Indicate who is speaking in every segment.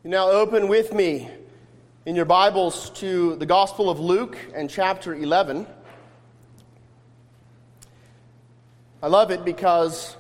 Speaker 1: You now open with me in your Bibles to the Gospel of Luke and chapter 11. I love it because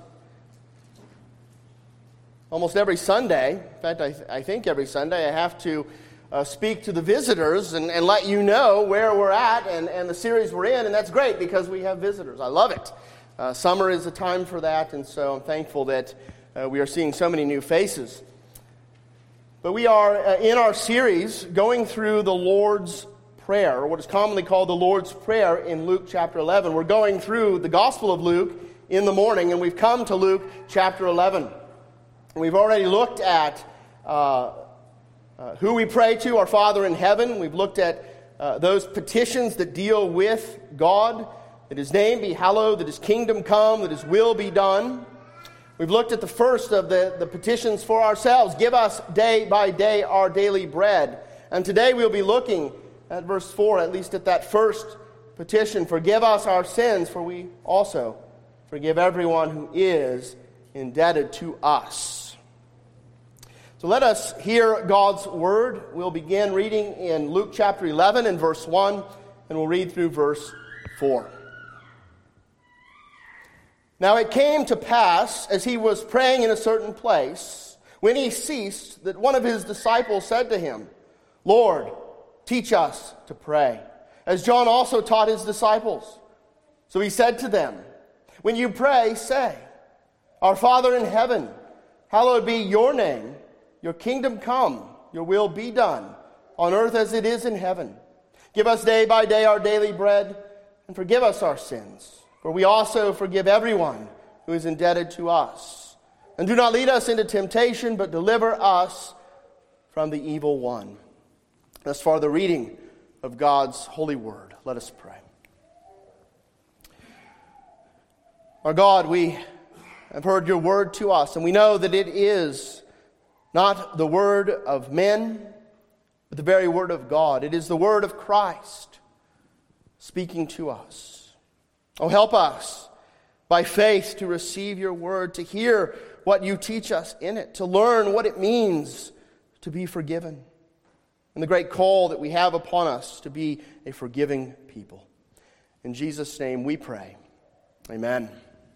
Speaker 1: almost every Sunday, in fact, I think every Sunday, I have to speak to the visitors and let you know where we're at and the series we're in, and that's great because we have visitors. I love it. Summer is a time for that, and so I'm thankful that we are seeing so many new faces. But we are in our series going through the Lord's Prayer, or what is commonly called the Lord's Prayer in Luke chapter 11. We're going through the Gospel of Luke in the morning, and we've come to Luke chapter 11. And we've already looked at who we pray to, our Father in heaven. We've looked at those petitions that deal with God, that His name be hallowed, that His kingdom come, that His will be done. We've looked at the first of the petitions for ourselves. Give us day by day our daily bread. And today we'll be looking at verse 4, at least at that first petition. Forgive us our sins, for we also forgive everyone who is indebted to us. So let us hear God's word. We'll begin reading in Luke chapter 11 and verse 1, and we'll read through verse 4. Now it came to pass, as he was praying in a certain place, when he ceased, that one of his disciples said to him, Lord, teach us to pray, as John also taught his disciples. So he said to them, when you pray, say, Our Father in heaven, hallowed be your name, your kingdom come, your will be done, on earth as it is in heaven. Give us day by day our daily bread, and forgive us our sins, for we also forgive everyone who is indebted to us. And do not lead us into temptation, but deliver us from the evil one. Thus far the reading of God's holy word. Let us pray. Our God, we have heard your word to us, and we know that it is not the word of men, but the very word of God. It is the word of Christ speaking to us. Oh, help us by faith to receive your word, to hear what you teach us in it, to learn what it means to be forgiven, and the great call that we have upon us to be a forgiving people. In Jesus' name we pray. Amen.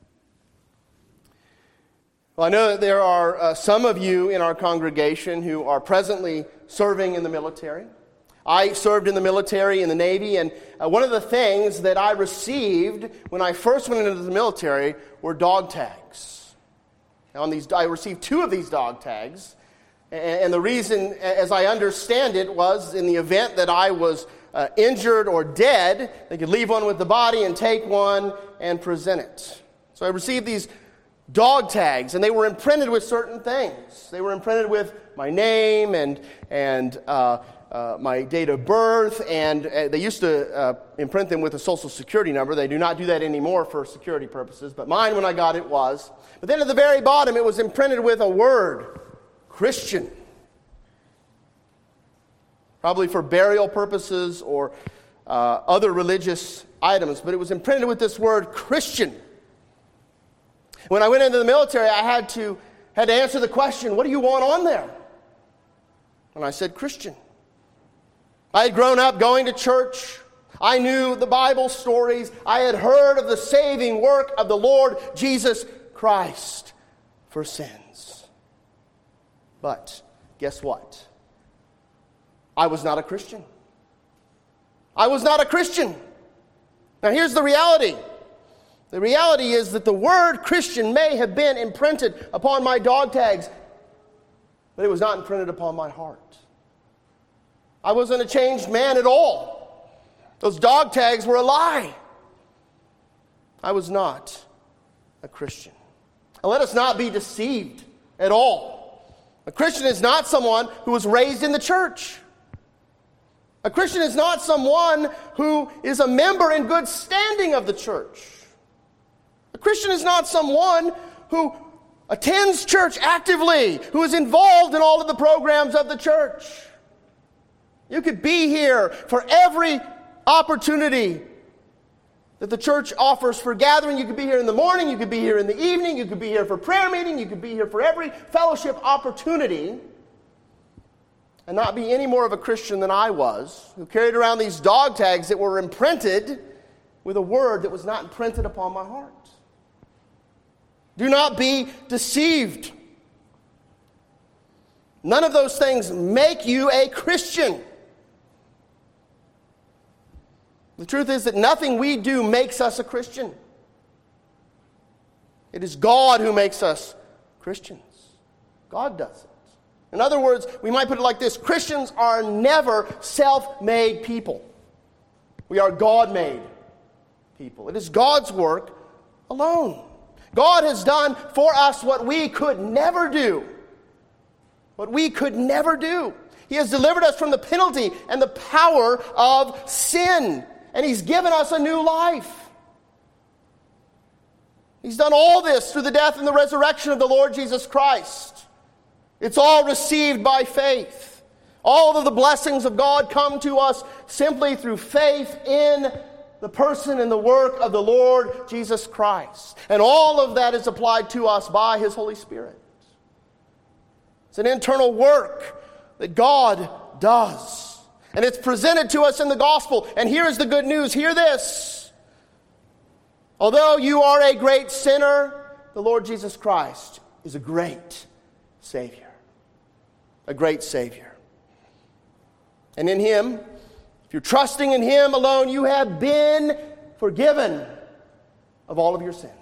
Speaker 1: Well, I know that there are some of you in our congregation who are presently serving in the military. I served in the military, in the Navy, and one of the things that I received when I first went into the military were dog tags. Now, I received 2 of these dog tags, and the reason, as I understand it, was in the event that I was injured or dead, they could leave one with the body and take one and present it. So I received these dog tags, and they were imprinted with certain things. They were imprinted with my name and my date of birth, and they used to imprint them with a social security number. They do not do that anymore for security purposes, but mine, when I got it, was. But then at the very bottom, it was imprinted with a word, Christian. Probably for burial purposes or other religious items, but it was imprinted with this word, Christian. When I went into the military, I had to answer the question, what do you want on there? And I said, Christian. I had grown up going to church. I knew the Bible stories. I had heard of the saving work of the Lord Jesus Christ for sins. But guess what? I was not a Christian. I was not a Christian. Now here's the reality. The reality is that the word Christian may have been imprinted upon my dog tags, but it was not imprinted upon my heart. I wasn't a changed man at all. Those dog tags were a lie. I was not a Christian. And let us not be deceived at all. A Christian is not someone who was raised in the church. A Christian is not someone who is a member in good standing of the church. A Christian is not someone who attends church actively, who is involved in all of the programs of the church. You could be here for every opportunity that the church offers for gathering. You could be here in the morning, you could be here in the evening, you could be here for prayer meeting, you could be here for every fellowship opportunity. and not be any more of a Christian than I was, who carried around these dog tags that were imprinted with a word that was not imprinted upon my heart. Do not be deceived. None of those things make you a Christian. The truth is that nothing we do makes us a Christian. It is God who makes us Christians. God does it. In other words, we might put it like this: Christians are never self-made people. We are God-made people. It is God's work alone. God has done for us what we could never do. What we could never do. He has delivered us from the penalty and the power of sin. And He's given us a new life. He's done all this through the death and the resurrection of the Lord Jesus Christ. It's all received by faith. All of the blessings of God come to us simply through faith in the person and the work of the Lord Jesus Christ. And all of that is applied to us by His Holy Spirit. It's an internal work that God does. And it's presented to us in the gospel. And here is the good news. Hear this. Although you are a great sinner, the Lord Jesus Christ is a great Savior. A great Savior. And in Him, if you're trusting in Him alone, you have been forgiven of all of your sins.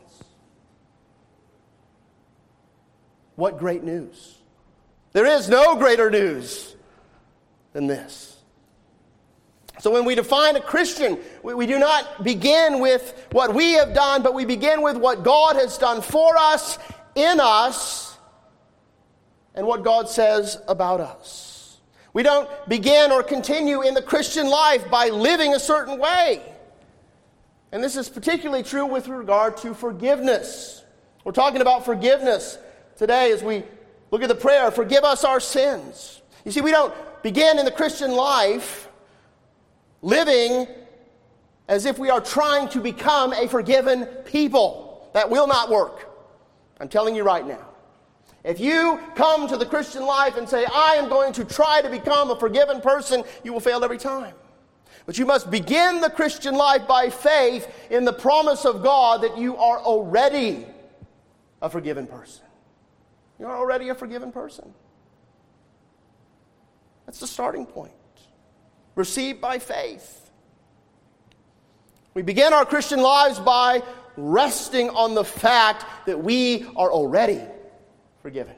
Speaker 1: What great news. There is no greater news than this. So when we define a Christian, we do not begin with what we have done, but we begin with what God has done for us, in us, and what God says about us. We don't begin or continue in the Christian life by living a certain way. And this is particularly true with regard to forgiveness. We're talking about forgiveness today as we look at the prayer, forgive us our sins. You see, we don't begin in the Christian life living as if we are trying to become a forgiven people. That will not work. I'm telling you right now. If you come to the Christian life and say, I am going to try to become a forgiven person, you will fail every time. But you must begin the Christian life by faith in the promise of God that you are already a forgiven person. You're already a forgiven person. That's the starting point. Received by faith. We begin our Christian lives by resting on the fact that we are already forgiven.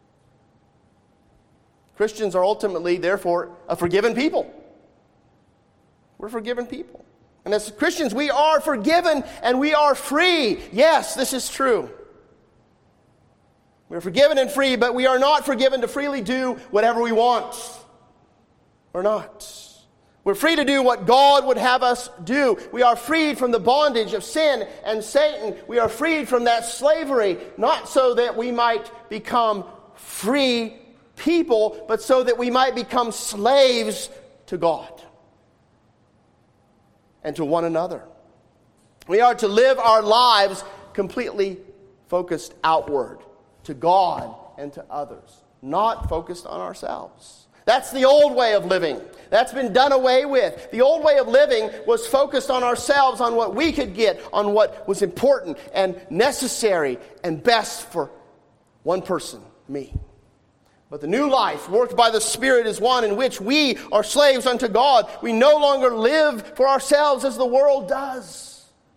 Speaker 1: Christians are ultimately, therefore, a forgiven people. We're forgiven people. And as Christians, we are forgiven and we are free. Yes, this is true. We're forgiven and free, but we are not forgiven to freely do whatever we want. We're not. We're free to do what God would have us do. We are freed from the bondage of sin and Satan. We are freed from that slavery, not so that we might become free people, but so that we might become slaves to God and to one another. We are to live our lives completely focused outward to God and to others, not focused on ourselves. That's the old way of living. That's been done away with. The old way of living was focused on ourselves, on what we could get, on what was important and necessary and best for one person, me. But the new life, worked by the Spirit, is one in which we are slaves unto God. We no longer live for ourselves as the world does.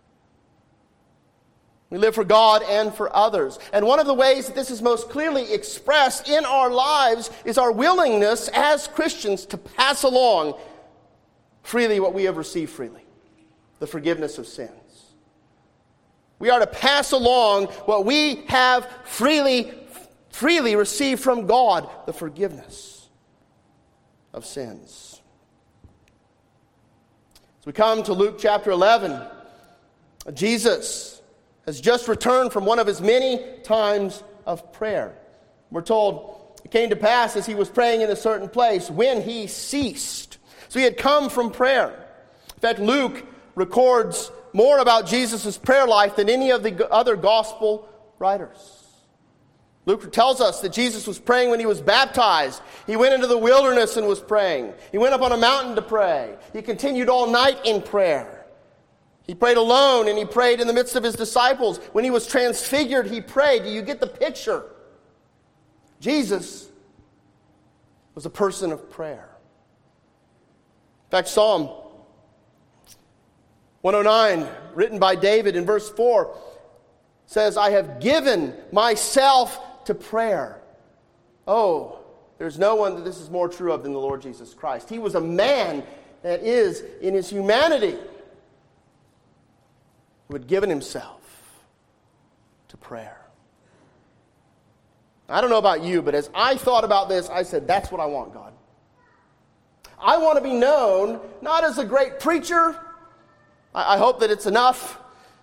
Speaker 1: We live for God and for others. And one of the ways that this is most clearly expressed in our lives is our willingness as Christians to pass along freely what we have received freely, the forgiveness of sins. We are to pass along what we have freely received from God, the forgiveness of sins. As we come to Luke chapter 11, Jesus has just returned from one of his many times of prayer. We're told it came to pass as he was praying in a certain place when he ceased. So he had come from prayer. In fact, Luke records more about Jesus' prayer life than any of the other gospel writers. Luke tells us that Jesus was praying when he was baptized. He went into the wilderness and was praying. He went up on a mountain to pray. He continued all night in prayer. He prayed alone and he prayed in the midst of his disciples. When he was transfigured, he prayed. Do you get the picture? Jesus was a person of prayer. In fact, Psalm 109, written by David in verse 4, says, I have given myself to prayer. Oh, there's no one that this is more true of than the Lord Jesus Christ. He was a man that is, in his humanity, who had given himself to prayer. I don't know about you, but as I thought about this, I said, that's what I want, God. I want to be known, not as a great preacher. I hope that it's enough.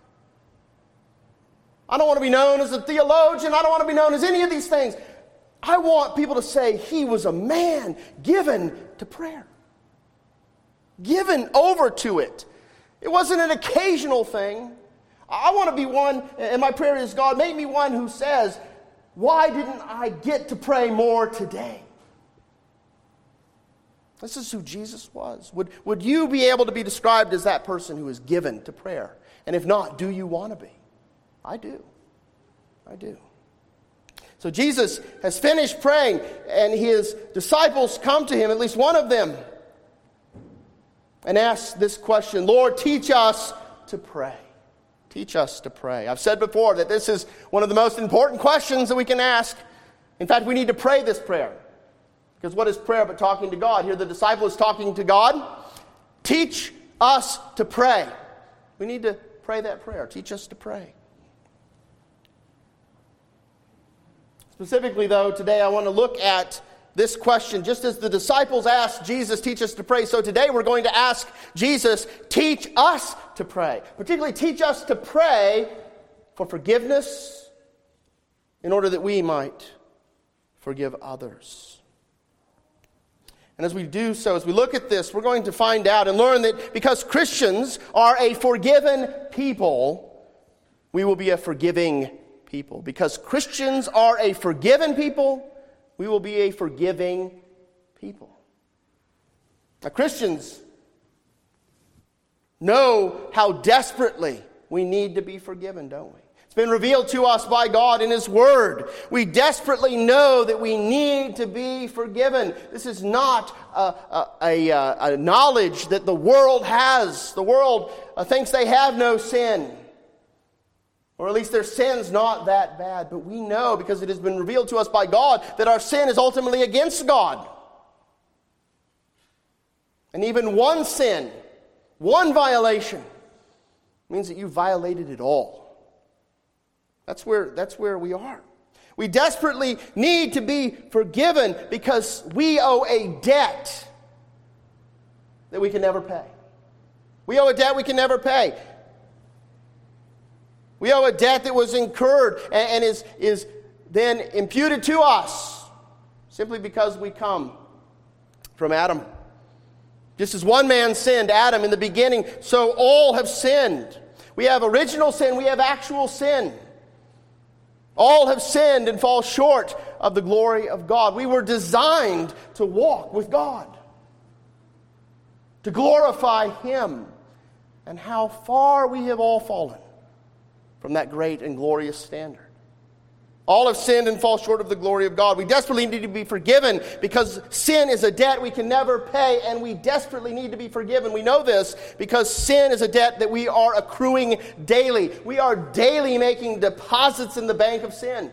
Speaker 1: I don't want to be known as a theologian. I don't want to be known as any of these things. I want people to say he was a man given to prayer. Given over to it. It wasn't an occasional thing. I want to be one, and my prayer is, God, make me one who says, why didn't I get to pray more today? This is who Jesus was. Would you be able to be described as that person who is given to prayer? And if not, do you want to be? I do. I do. So Jesus has finished praying, and his disciples come to him, at least one of them, and ask this question, Lord, teach us to pray. Teach us to pray. I've said before that this is one of the most important questions that we can ask. In fact, we need to pray this prayer. Because what is prayer but talking to God? Here the disciple is talking to God. Teach us to pray. We need to pray that prayer. Teach us to pray. Specifically, though, today I want to look at this question. Just as the disciples asked Jesus, teach us to pray, so today we're going to ask Jesus, teach us to pray. Particularly teach us to pray for forgiveness in order that we might forgive others. And as we do so, as we look at this, we're going to find out and learn that because Christians are a forgiven people, we will be a forgiving people. Because Christians are a forgiven people, we will be a forgiving people. Now, Christians know how desperately we need to be forgiven, don't we? It's been revealed to us by God in His Word. We desperately know that we need to be forgiven. This is not a knowledge that the world has. The world thinks they have no sin. Or at least their sin's not that bad. But we know, because it has been revealed to us by God, that our sin is ultimately against God. And even one sin, one violation, means that you violated it all. That's where we are. We desperately need to be forgiven because we owe a debt that we can never pay. We owe a debt we can never pay. We owe a debt that was incurred and is then imputed to us simply because we come from Adam. Just as one man sinned, Adam, in the beginning, so all have sinned. We have original sin, we have actual sin. All have sinned and fall short of the glory of God. We were designed to walk with God, to glorify Him. And how far we have all fallen from that great and glorious standard. All have sinned and fall short of the glory of God. We desperately need to be forgiven because sin is a debt we can never pay, and we desperately need to be forgiven. We know this because sin is a debt that we are accruing daily. We are daily making deposits in the bank of sin.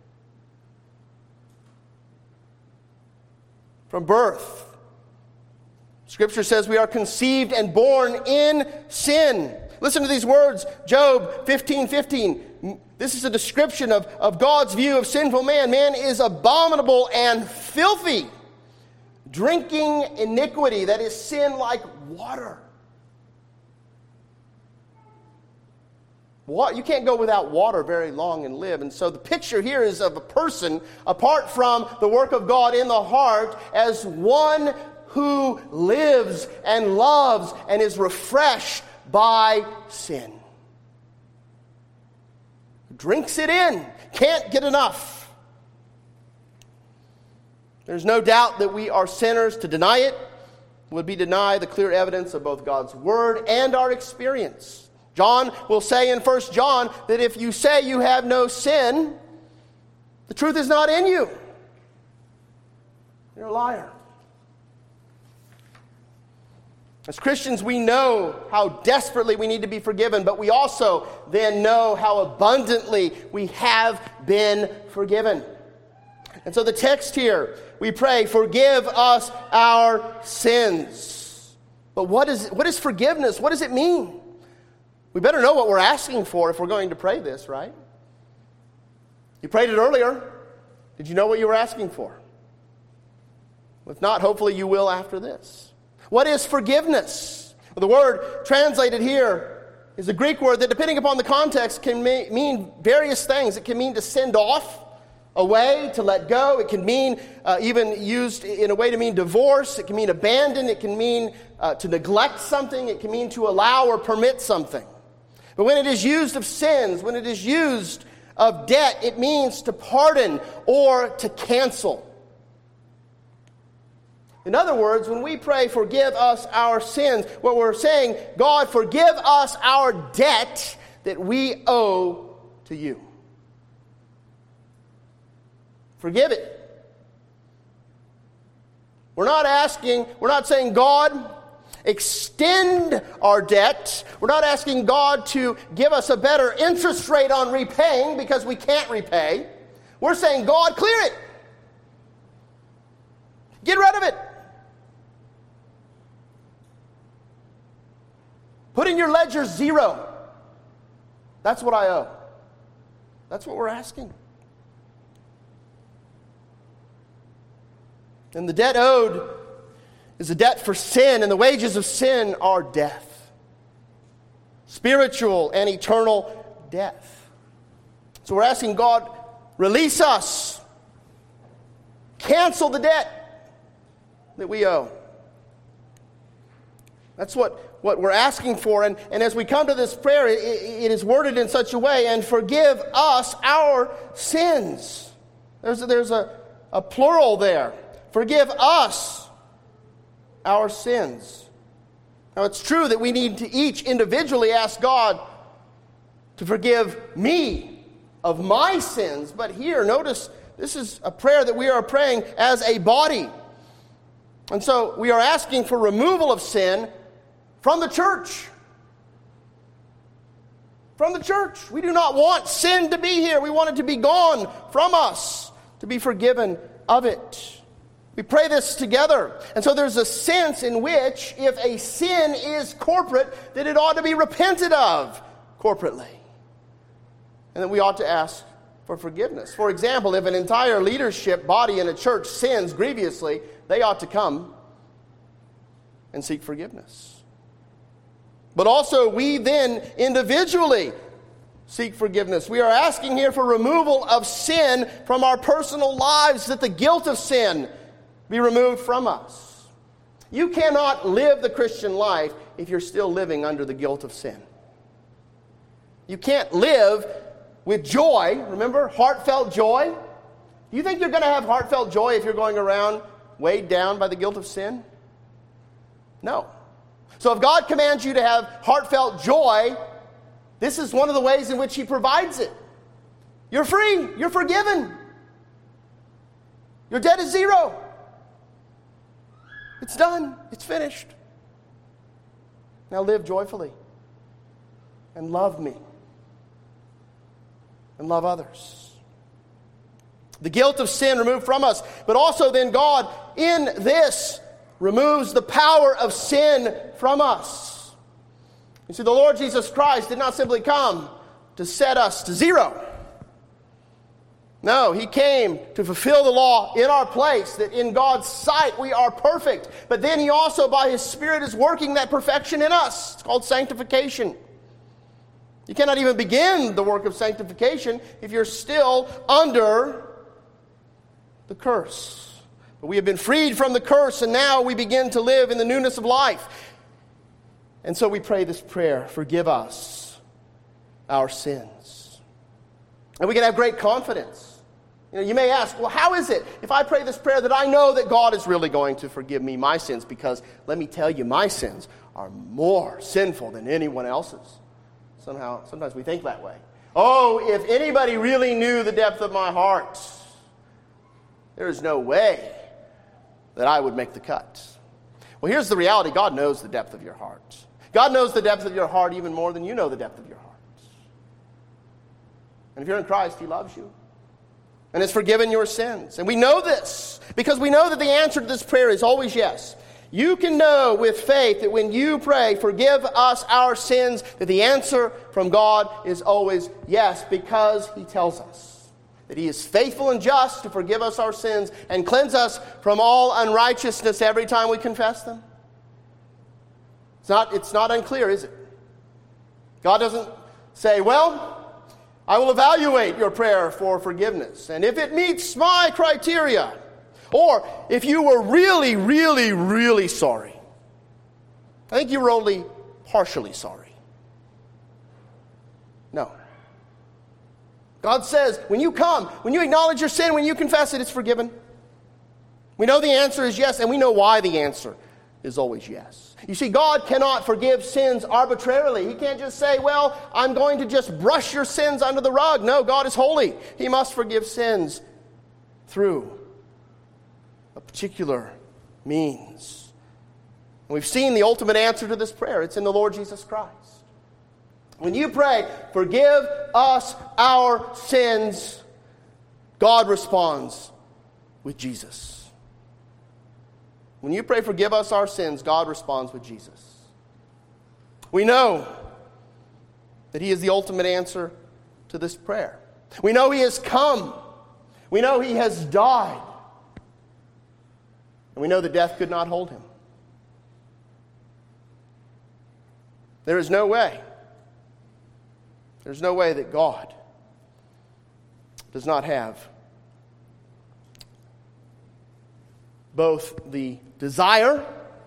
Speaker 1: From birth, Scripture says we are conceived and born in sin. Listen to these words, Job 15:15. This is a description of God's view of sinful man. Man is abominable and filthy, drinking iniquity, that is sin, like water. You can't go without water very long and live. And so the picture here is of a person, apart from the work of God in the heart, as one who lives and loves and is refreshed by sin. Drinks it in, can't get enough. There's no doubt that we are sinners. To deny it would be deny the clear evidence of both God's Word and our experience. John will say in 1 John that if you say you have no sin, the truth is not in you. You're a liar. As Christians, we know how desperately we need to be forgiven, but we also then know how abundantly we have been forgiven. And so the text here, we pray, forgive us our sins. But what is forgiveness? What does it mean? We better know what we're asking for if we're going to pray this, right? You prayed it earlier. Did you know what you were asking for? If not, hopefully you will after this. What is forgiveness? Well, the word translated here is a Greek word that, depending upon the context, can mean various things. It can mean to send off, away, to let go. It can mean, even used in a way to mean divorce. It can mean abandon. It can mean to neglect something. It can mean to allow or permit something. But when it is used of sins, when it is used of debt, it means to pardon or to cancel. In other words, when we pray, forgive us our sins, what we're saying, God, forgive us our debt that we owe to you. Forgive it. We're not saying, God, extend our debt. We're not asking God to give us a better interest rate on repaying because we can't repay. We're saying, God, clear it. Get rid of it. Put in your ledger 0. That's what I owe. That's what we're asking. And the debt owed is a debt for sin, and the wages of sin are death. Spiritual and eternal death. So we're asking God, release us. Cancel the debt that we owe. That's what we're asking for. And as we come to this prayer, it is worded in such a way, and forgive us our sins. There's a plural there. Forgive us our sins. Now, it's true that we need to each individually ask God to forgive me of my sins. But here, notice, this is a prayer that we are praying as a body. And so we are asking for removal of sin from the church. From the church. We do not want sin to be here. We want it to be gone from us, to be forgiven of it. We pray this together. And so there's a sense in which if a sin is corporate, that it ought to be repented of corporately. And that we ought to ask for forgiveness. For example, if an entire leadership body in a church sins grievously, they ought to come and seek forgiveness. But also we then individually seek forgiveness. We are asking here for removal of sin from our personal lives, that the guilt of sin be removed from us. You cannot live the Christian life if you're still living under the guilt of sin. You can't live with joy. Remember, heartfelt joy? Do you think you're going to have heartfelt joy if you're going around weighed down by the guilt of sin? No. So if God commands you to have heartfelt joy, this is one of the ways in which He provides it. You're free. You're forgiven. Your debt is 0. It's done. It's finished. Now live joyfully and love me and love others. The guilt of sin removed from us, but also then God in this removes the power of sin from us. You see, the Lord Jesus Christ did not simply come to set us to 0. No, He came to fulfill the law in our place, that in God's sight we are perfect. But then He also, by His Spirit, is working that perfection in us. It's called sanctification. You cannot even begin the work of sanctification if you're still under the curse. But we have been freed from the curse, and now we begin to live in the newness of life. And so we pray this prayer, forgive us our sins. And we can have great confidence You may ask, well, how is it if I pray this prayer that I know that God is really going to forgive me my sins? Because let me tell you, my sins are more sinful than anyone else's. Sometimes we think that way. Oh, if anybody really knew the depth of my heart, there is no way that I would make the cut. Well, here's the reality. God knows the depth of your heart. God knows the depth of your heart even more than you know the depth of your heart. And if you're in Christ, He loves you and has forgiven your sins. And we know this because we know that the answer to this prayer is always yes. You can know with faith that when you pray, forgive us our sins, that the answer from God is always yes, because He tells us that He is faithful and just to forgive us our sins and cleanse us from all unrighteousness every time we confess them. It's not unclear, is it? God doesn't say, well, I will evaluate your prayer for forgiveness, and if it meets my criteria, or if you were really, really, really sorry, I think you were only partially sorry. No. God says, when you come, when you acknowledge your sin, when you confess it, it's forgiven. We know the answer is yes, and we know why the answer is always yes. You see, God cannot forgive sins arbitrarily. He can't just say, well, I'm going to just brush your sins under the rug. No, God is holy. He must forgive sins through a particular means. And we've seen the ultimate answer to this prayer. It's in the Lord Jesus Christ. When you pray, forgive us our sins, God responds with Jesus. When you pray, forgive us our sins, God responds with Jesus. We know that He is the ultimate answer to this prayer. We know He has come. We know He has died. And we know that death could not hold Him. There is no way. There's no way that God does not have both the desire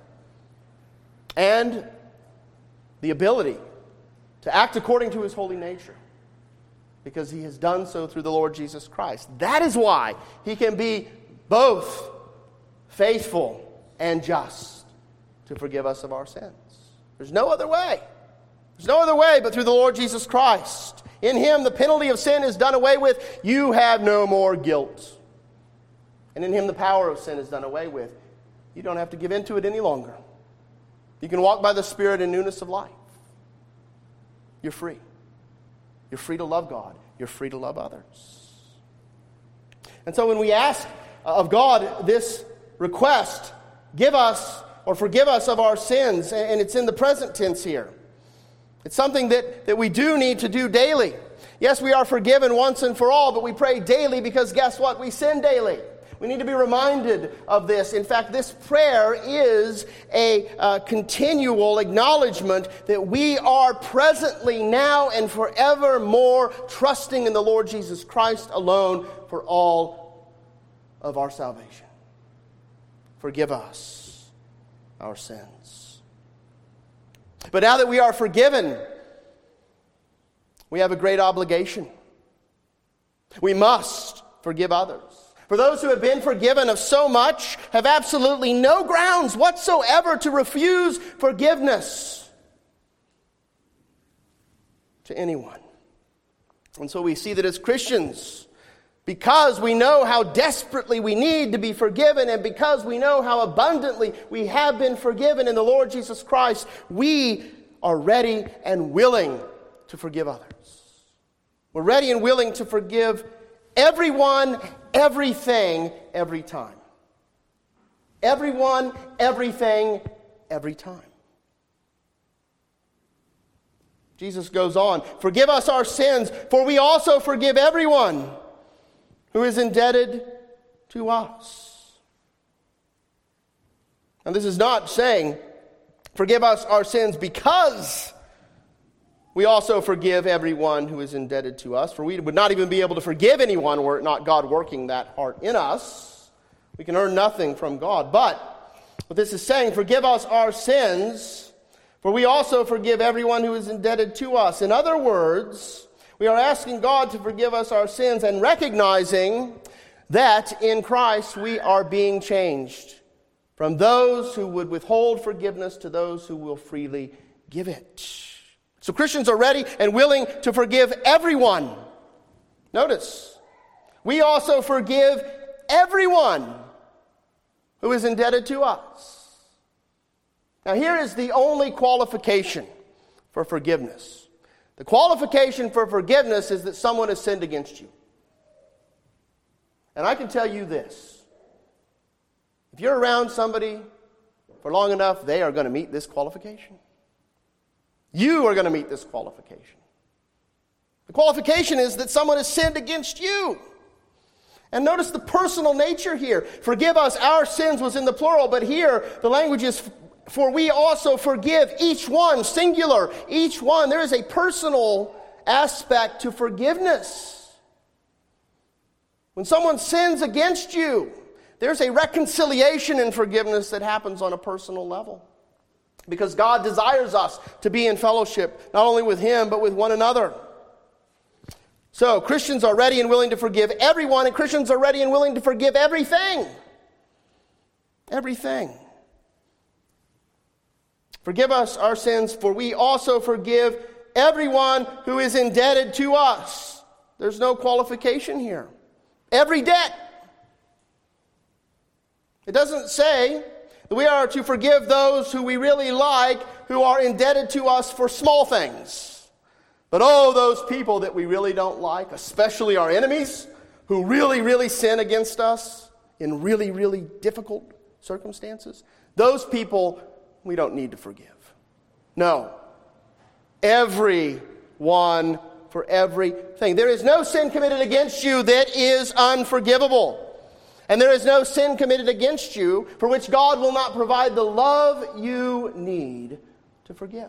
Speaker 1: and the ability to act according to His holy nature, because He has done so through the Lord Jesus Christ. That is why He can be both faithful and just to forgive us of our sins. There's no other way. There's no other way but through the Lord Jesus Christ. In Him, the penalty of sin is done away with. You have no more guilt. And in Him, the power of sin is done away with. You don't have to give in to it any longer. You can walk by the Spirit in newness of life. You're free. You're free to love God. You're free to love others. And so when we ask of God this request, give us or forgive us of our sins, and it's in the present tense here. It's something that we do need to do daily. Yes, we are forgiven once and for all, but we pray daily because guess what? We sin daily. We need to be reminded of this. In fact, this prayer is a continual acknowledgement that we are presently, now, and forevermore trusting in the Lord Jesus Christ alone for all of our salvation. Forgive us our sins. But now that we are forgiven, we have a great obligation. We must forgive others. For those who have been forgiven of so much have absolutely no grounds whatsoever to refuse forgiveness to anyone. And so we see that as Christians, because we know how desperately we need to be forgiven, and because we know how abundantly we have been forgiven in the Lord Jesus Christ, we are ready and willing to forgive others. We're ready and willing to forgive everyone, everything, every time. Everyone, everything, every time. Jesus goes on, forgive us our sins, for we also forgive everyone who is indebted to us. And this is not saying, forgive us our sins because we also forgive everyone who is indebted to us, for we would not even be able to forgive anyone were it not God working that heart in us. We can earn nothing from God. But what this is saying, forgive us our sins, for we also forgive everyone who is indebted to us. In other words, we are asking God to forgive us our sins and recognizing that in Christ we are being changed from those who would withhold forgiveness to those who will freely give it. So Christians are ready and willing to forgive everyone. Notice, we also forgive everyone who is indebted to us. Now here is the only qualification for forgiveness. The qualification for forgiveness is that someone has sinned against you. And I can tell you this. If you're around somebody for long enough, they are going to meet this qualification. You are going to meet this qualification. The qualification is that someone has sinned against you. And notice the personal nature here. Forgive us, our sins was in the plural, but here the language is for we also forgive each one, singular, each one. There is a personal aspect to forgiveness. When someone sins against you, there's a reconciliation in forgiveness that happens on a personal level. Because God desires us to be in fellowship, not only with Him, but with one another. So, Christians are ready and willing to forgive everyone, and Christians are ready and willing to forgive everything. Everything. Forgive us our sins, for we also forgive everyone who is indebted to us. There's no qualification here. Every debt. It doesn't say that we are to forgive those who we really like, who are indebted to us for small things. But oh, those people that we really don't like, especially our enemies, who really, really sin against us in really, really difficult circumstances, those people we don't need to forgive. No. Everyone for everything. There is no sin committed against you that is unforgivable. And there is no sin committed against you for which God will not provide the love you need to forgive.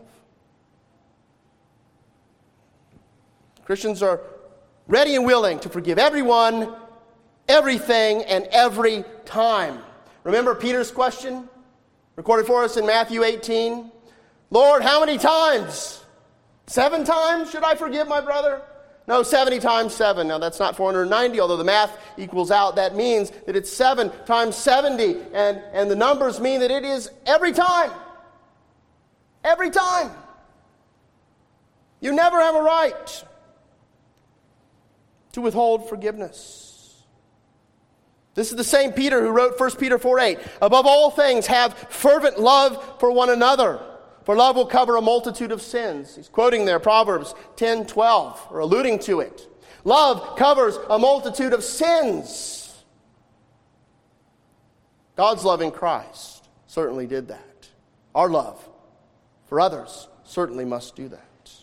Speaker 1: Christians are ready and willing to forgive everyone, everything, and every time. Remember Peter's question? Recorded for us in Matthew 18. Lord, how many times? 7 times should I forgive my brother? No, 70 times 7. Now that's not 490, although the math equals out. That means that it's 7 times 70. And the numbers mean that it is every time. Every time. You never have a right to withhold forgiveness. This is the same Peter who wrote 1 Peter 4:8. Above all things, have fervent love for one another, for love will cover a multitude of sins. He's quoting there Proverbs 10:12, or alluding to it. Love covers a multitude of sins. God's love in Christ certainly did that. Our love for others certainly must do that.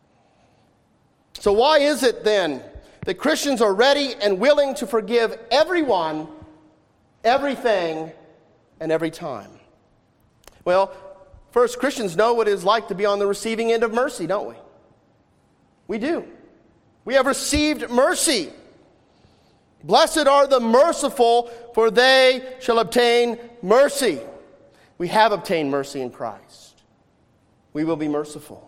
Speaker 1: So why is it then that Christians are ready and willing to forgive everyone, everything, and every time? Well, first, Christians know what it is like to be on the receiving end of mercy, don't we? We do. We have received mercy. Blessed are the merciful, for they shall obtain mercy. We have obtained mercy in Christ. We will be merciful.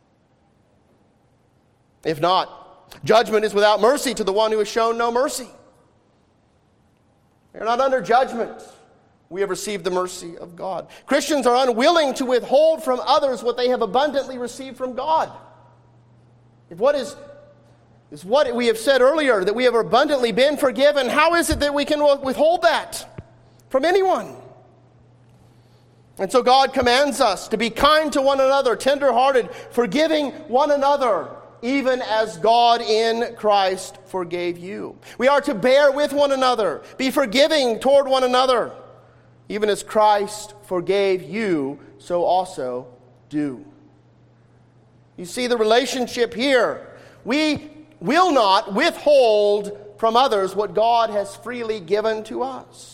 Speaker 1: If not, judgment is without mercy to the one who has shown no mercy. We are not under judgment. We have received the mercy of God. Christians are unwilling to withhold from others what they have abundantly received from God. If what is what we have said earlier, that we have abundantly been forgiven, how is it that we can withhold that from anyone? And so God commands us to be kind to one another, tender-hearted, forgiving one another, even as God in Christ forgave you. We are to bear with one another, be forgiving toward one another. Even as Christ forgave you, so also do. You see the relationship here. We will not withhold from others what God has freely given to us.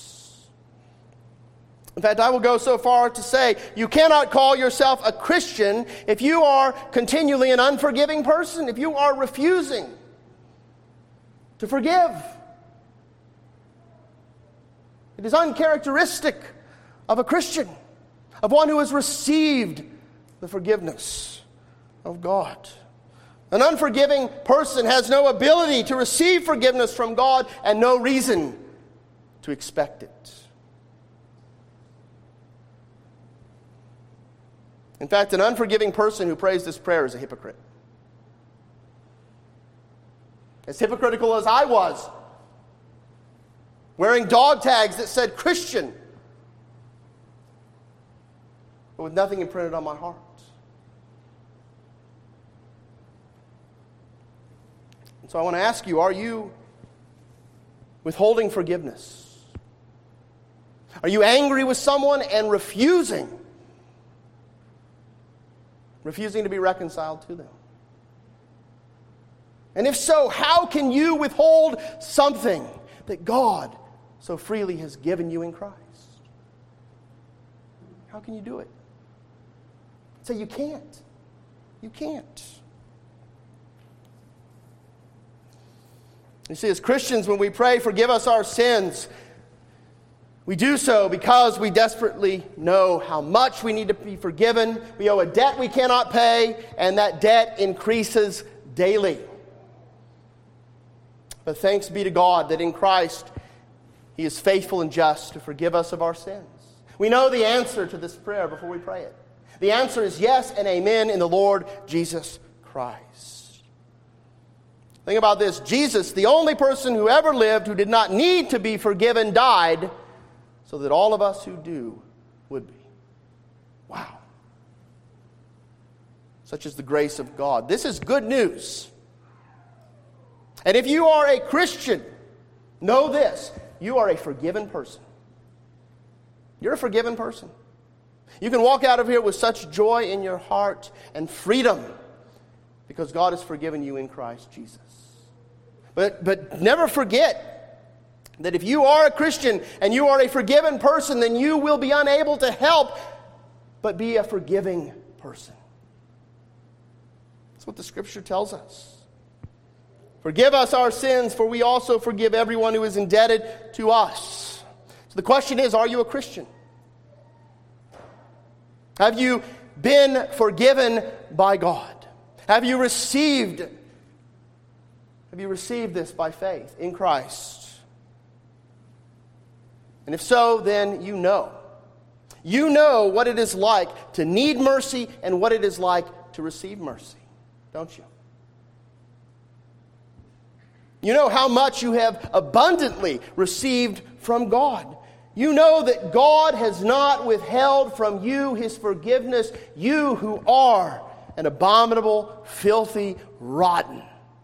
Speaker 1: In fact, I will go so far to say you cannot call yourself a Christian if you are continually an unforgiving person, if you are refusing to forgive. It is uncharacteristic of a Christian, of one who has received the forgiveness of God. An unforgiving person has no ability to receive forgiveness from God and no reason to expect it. In fact, an unforgiving person who prays this prayer is a hypocrite. As hypocritical as I was, wearing dog tags that said Christian, but with nothing imprinted on my heart. And so I want to ask you, are you withholding forgiveness? Are you angry with someone and refusing to be reconciled to them? And if so, how can you withhold something that God so freely has given you in Christ? How can you do it? Say you can't. You can't. You see, as Christians, when we pray, forgive us our sins, we do so because we desperately know how much we need to be forgiven. We owe a debt we cannot pay, and that debt increases daily. But thanks be to God that in Christ, He is faithful and just to forgive us of our sins. We know the answer to this prayer before we pray it. The answer is yes and amen in the Lord Jesus Christ. Think about this. Jesus, the only person who ever lived who did not need to be forgiven, died so that all of us who do would be. Wow. Such is the grace of God. This is good news. And if you are a Christian, know this. You are a forgiven person. You're a forgiven person. You can walk out of here with such joy in your heart and freedom because God has forgiven you in Christ Jesus. But never forget that if you are a Christian and you are a forgiven person, then you will be unable to help but be a forgiving person. That's what the Scripture tells us. Forgive us our sins, for we also forgive everyone who is indebted to us. So the question is, are you a Christian? Have you been forgiven by God? Have you received this by faith in Christ? And if so, then you know. You know what it is like to need mercy and what it is like to receive mercy, don't you? You know how much you have abundantly received from God. You know that God has not withheld from you His forgiveness, you who are an abominable, filthy, rotten,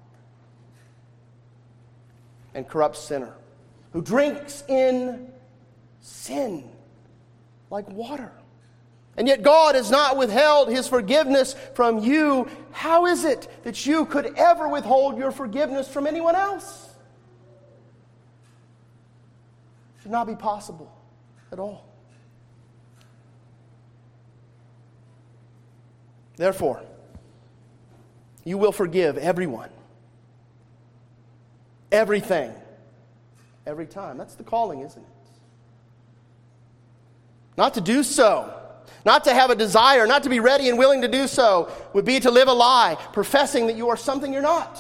Speaker 1: and corrupt sinner who drinks in sin like water. And yet God has not withheld His forgiveness from you. How is it that you could ever withhold your forgiveness from anyone else? It should not be possible at all. Therefore, you will forgive everyone, everything, every time. That's the calling, isn't it? Not to do so, not to have a desire, not to be ready and willing to do so, would be to live a lie, professing that you are something you're not.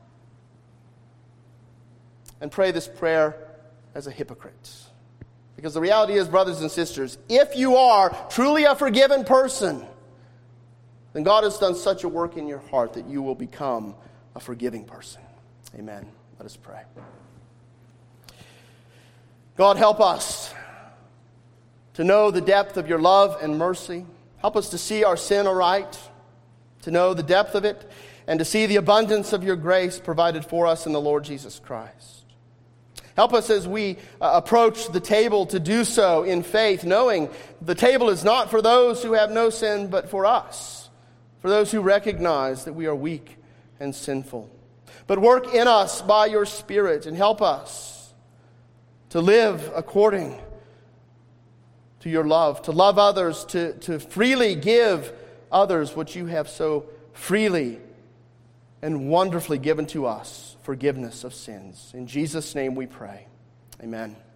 Speaker 1: And pray this prayer as a hypocrite. Because the reality is, brothers and sisters, if you are truly a forgiven person, then God has done such a work in your heart that you will become a forgiving person. Amen. Let us pray. God, help us to know the depth of your love and mercy. Help us to see our sin aright, to know the depth of it, and to see the abundance of your grace provided for us in the Lord Jesus Christ. Help us as we approach the table to do so in faith, knowing the table is not for those who have no sin, but for us, for those who recognize that we are weak and sinful. But work in us by your Spirit and help us to live according to your love, to love others, to freely give others what you have so freely and wonderfully given to us, forgiveness of sins. In Jesus' name we pray. Amen.